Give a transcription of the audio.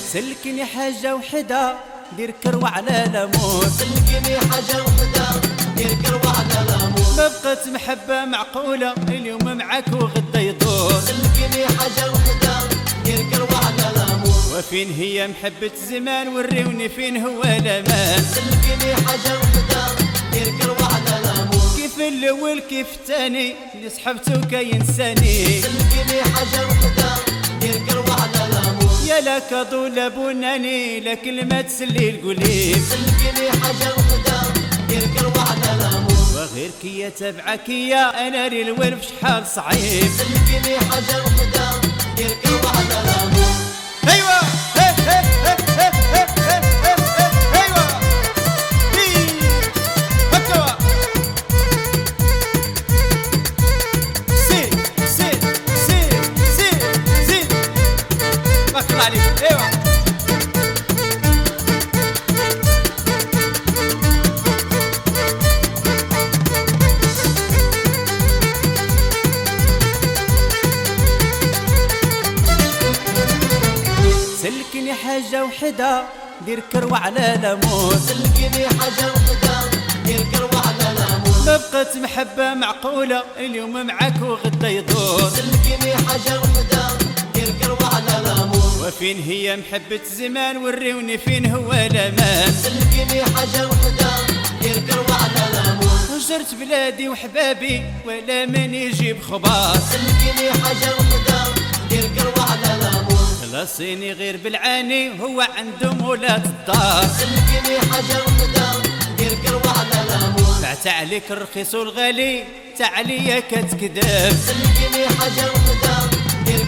سلكني حاجة وحدة دير كروة على لامور. سلكني حاجة وحدة دير كروة على لامور. ما بقت محبة معقولة اليوم معاك وغدا يدور. سلكني حاجة وحدة دير كروة على لامور. وفين هي محبة زمان وريوني فين هو الامان. سلكني حاجة وحدة دير كروة على لامور. كيف الاول كيف الثاني اللي سحبته كينساني. سلكني حاجة وحدة دير كروة على لامور. يا لا كاضو لا بناني لا كلمة تسلي القليب. سلكني حاجة وحدة دير كروة على لامور. وغير كيا تبعك يا انا ري الولف شحال صعيب. سلكني حاجة وحدة دير كروة على لامور. ايوا ايوا هكا سير سير سير سير سير بارك الله عليك. ايوا سلكني حاجة وحدة دير كروة على لامور. سلكني حاجة وحدة دير كروة على لامور. ما بقت محبة معقولة اليوم معاك وغدا يدور. سلكني حاجة وحدة دير كروة على لامور. وفين هي محبة زمان وريوني فين هو الامان. سلكني حاجة وحدة دير كروة على لامور. هجرت بلادي وحبابي ولا من يجيب خبار. سلكني حاجة وحدة دير كروة على لامور. خلاصيني غير بالعاني هو عنده مولات الدار. سلكني حاجة وحدة دير كروة على لامور. بعت عليك الرخيص والغالي تعالي كتكذب. سلكني حاجة وحدة